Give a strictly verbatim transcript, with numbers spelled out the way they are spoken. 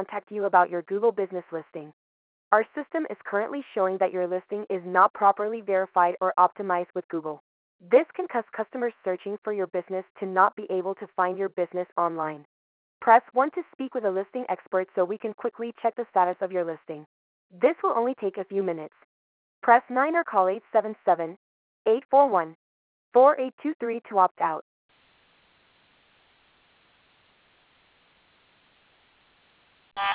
contact you about your Google business listing. Our system is currently showing that your listing is not properly verified or optimized with Google. This can cause customers searching for your business to not be able to find your business online. Press one to speak with a listing expert so we can quickly check the status of your listing. This will only take a few minutes. Press nine or call eight seven seven, eight four one, four eight two three to opt out.